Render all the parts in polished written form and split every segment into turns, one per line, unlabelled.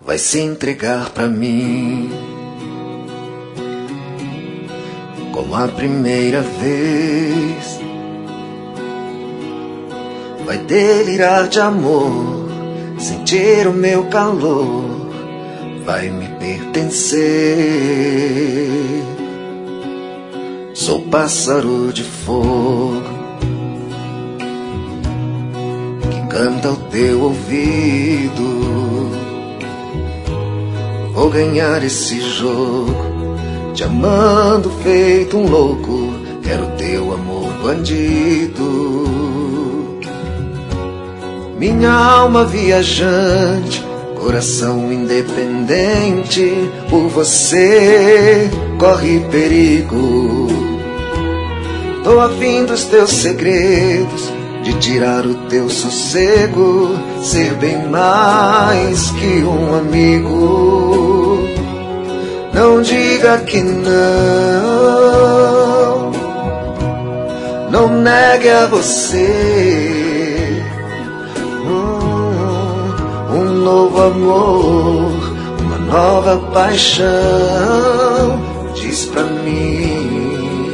vai se entregar pra mim, como a primeira vez. Vai delirar de amor, sentir o meu calor, vai me pertencer. Sou pássaro de fogo que canta ao teu ouvido. Vou ganhar esse jogo, te amando feito um louco. Quero teu amor bandido. Minha alma viajante, coração independente, por você corre perigo. Tô afim dos teus segredos, de tirar o teu sossego, ser bem mais que um amigo. Não diga que não, não negue a você um novo amor, uma nova paixão. Diz pra mim,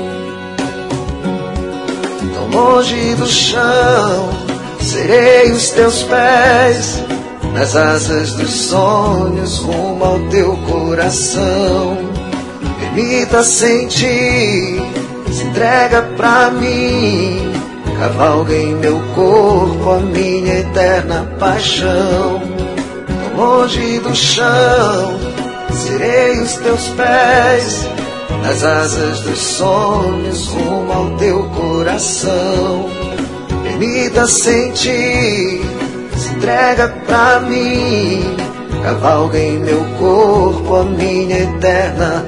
tão longe do chão, serei os teus pés, nas asas dos sonhos, rumo ao teu coração. Permita sentir, se entrega pra mim, cavalga em meu corpo a minha eterna paixão. Tão longe do chão, serei os teus pés, nas asas dos sonhos, rumo ao teu coração. Permita sentir, se entrega pra mim, cavalga em meu corpo a minha eterna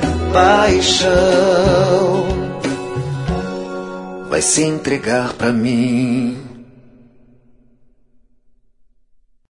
paixão. Vai se entregar pra mim.